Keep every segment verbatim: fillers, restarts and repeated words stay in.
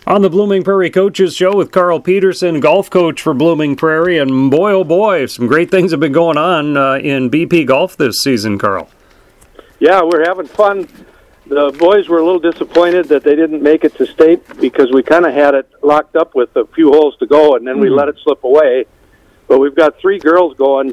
On the Blooming Prairie Coaches Show with Carl Peterson, golf coach for Blooming Prairie, and boy, oh boy, some great things have been going on uh, in B P golf this season, Carl. Yeah, we're having fun. The boys were a little disappointed that they didn't make it to state because we kind of had it locked up with a few holes to go, and then we mm-hmm. let it slip away. But we've got three girls going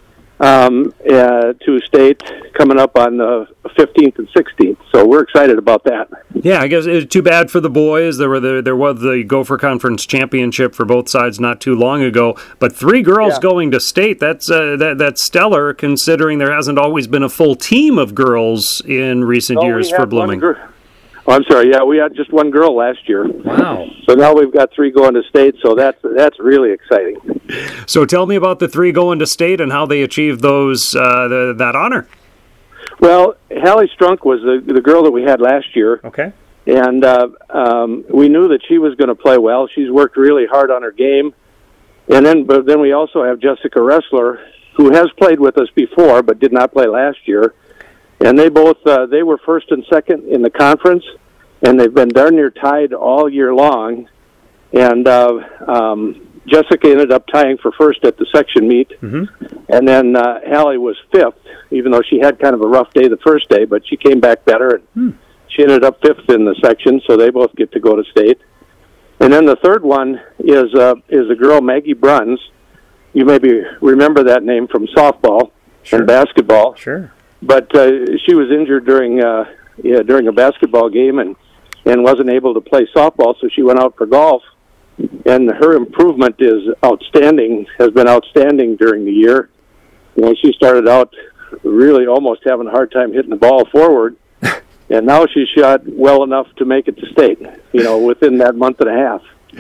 um, uh, to state coming up on the fifteenth and sixteenth, so we're excited about that. Yeah, I guess it was too bad for the boys. There were the, there was the Gopher Conference Championship for both sides not too long ago, but three girls yeah. going to state, that's uh, that, that's stellar considering there hasn't always been a full team of girls in recent no, years for Blooming. Gr- oh, I'm sorry, yeah, we had just one girl last year. Wow. So now we've got three going to state, so that's that's really exciting. So tell me about the three going to state and how they achieved those uh, the, that honor. Well, Hallie Strunk was the the girl that we had last year. Okay. And uh, um, we knew that she was going to play well. She's worked really hard on her game. And then but then we also have Jessica Ressler, who has played with us before but did not play last year. And they both uh, they were first and second in the conference, and they've been darn near tied all year long. And uh, um, Jessica ended up tying for first at the section meet, mm-hmm. and then uh, Hallie was fifth, even though she had kind of a rough day the first day, but she came back better, and hmm. she ended up fifth in the section, so they both get to go to state. And then the third one is uh, is a girl, Maggie Bruns. You maybe remember that name from softball sure. and basketball. Sure. But uh, she was injured during uh, yeah, during a basketball game and, and wasn't able to play softball, so she went out for golf. And her improvement is outstanding, has been outstanding during the year. You know, she started out really almost having a hard time hitting the ball forward, and now she shot well enough to make it to state, you know, within that month and a half.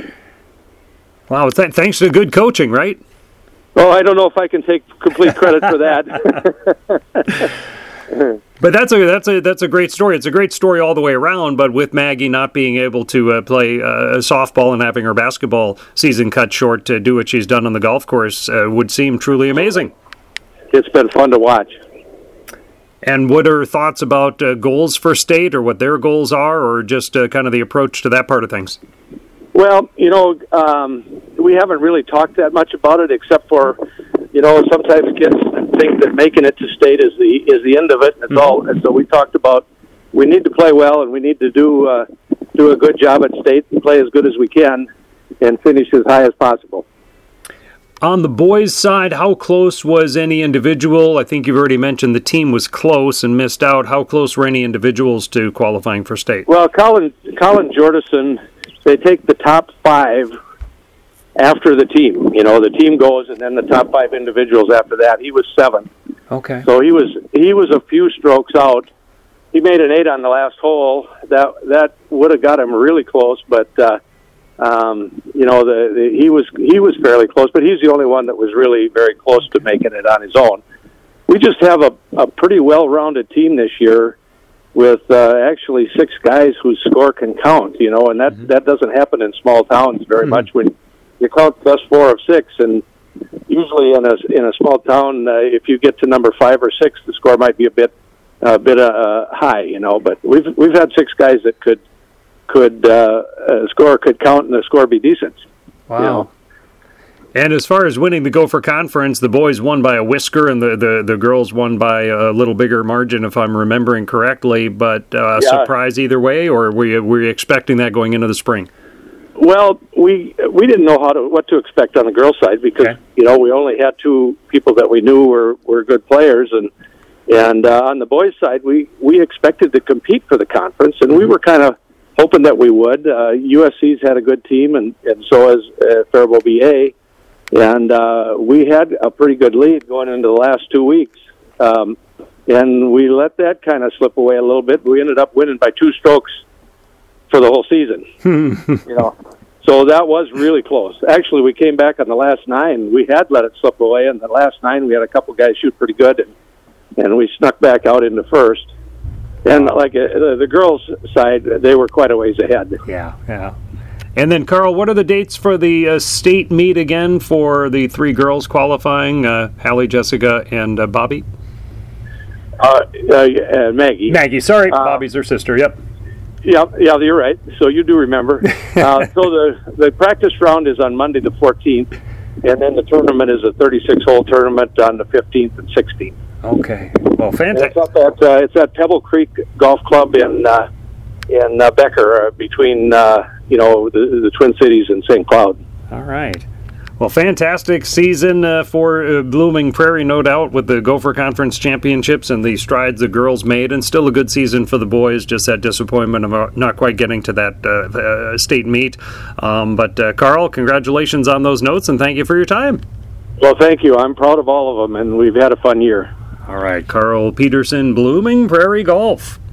Wow, th- thanks to good coaching, right? Oh, I don't know if I can take complete credit for that. But that's a that's a that's a great story. It's a great story all the way around. But with Maggie not being able to uh, play uh, softball and having her basketball season cut short to do what she's done on the golf course uh, would seem truly amazing. It's been fun to watch. And what are thoughts about uh, goals for state, or what their goals are, or just uh, kind of the approach to that part of things? Well, you know, um, we haven't really talked that much about it, except for, you know, sometimes kids think that making it to state is the is the end of it. And it's mm-hmm. all. And so we talked about we need to play well, and we need to do uh, do a good job at state and play as good as we can, and finish as high as possible. On the boys' side, how close was any individual? I think you've already mentioned the team was close and missed out. How close were any individuals to qualifying for state? Well, Colin Colin Jordison, they take the top five after the team. You know, the team goes, and then the top five individuals after that. He was seven. Okay. So he was he was a few strokes out. He made an eight on the last hole. That that would have got him really close, but uh, um, you know, the, the he was he was fairly close. But he's the only one that was really very close to making it on his own. We just have a a pretty well-rounded team this year, with uh, actually six guys whose score can count, you know, and that, mm-hmm. that doesn't happen in small towns very mm-hmm. much. When you count best four of six, and usually in a in a small town, uh, if you get to number five or six, the score might be a bit a bit uh, high, you know. But we've we've had six guys that could could uh, uh, score could count, and the score be decent. Wow. You know? And as far as winning the Gopher Conference, the boys won by a whisker, and the, the, the girls won by a little bigger margin, if I'm remembering correctly. But uh, yeah. surprise either way, or were you, were you expecting that going into the spring? Well, we we didn't know how to what to expect on the girls' side because okay. you know we only had two people that we knew were, were good players, and and uh, on the boys' side, we, we expected to compete for the conference, and mm-hmm. we were kind of hoping that we would. Uh, U S C's had a good team, and, and so has uh, Faribault B A. And uh, we had a pretty good lead going into the last two weeks. Um, and we let that kind of slip away a little bit. We ended up winning by two strokes for the whole season. you know, So that was really close. Actually, we came back on the last nine. We had let it slip away. And the last nine, we had a couple guys shoot pretty good. And, and we snuck back out into first. And like uh, the girls' side, they were quite a ways ahead. Yeah, yeah. And then, Carl, what are the dates for the uh, state meet again for the three girls qualifying, uh, Hallie, Jessica, and uh, Bobby? Uh, uh, uh, Maggie. Maggie, sorry. Uh, Bobby's her sister, yep. Yeah, yeah, you're right. So you do remember. uh, so the the practice round is on Monday the fourteenth, and then the tournament is a thirty-six hole tournament on the fifteenth and sixteenth. Okay. Well, fantastic. It's up at uh, it's at Pebble Creek Golf Club in uh, in uh, Becker, uh, between uh, you know the, the Twin Cities and Saint Cloud. All right. Well, fantastic season uh, for uh, Blooming Prairie, no doubt, with the Gopher Conference Championships and the strides the girls made, and still a good season for the boys, just that disappointment of uh, not quite getting to that uh, uh, state meet. Um, but, uh, Carl, congratulations on those notes, and thank you for your time. Well, thank you. I'm proud of all of them, and we've had a fun year. All right, Carl Peterson, Blooming Prairie Golf.